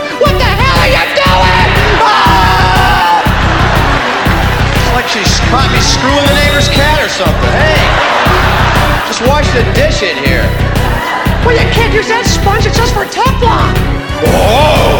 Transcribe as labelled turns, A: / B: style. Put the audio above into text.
A: What the hell are you doing? Oh!
B: It's like she's caught me screwing the neighbor's cat or something. Hey, just wash the dish in here.
A: Well, you can't use that sponge. It's just for Teflon.
B: Whoa!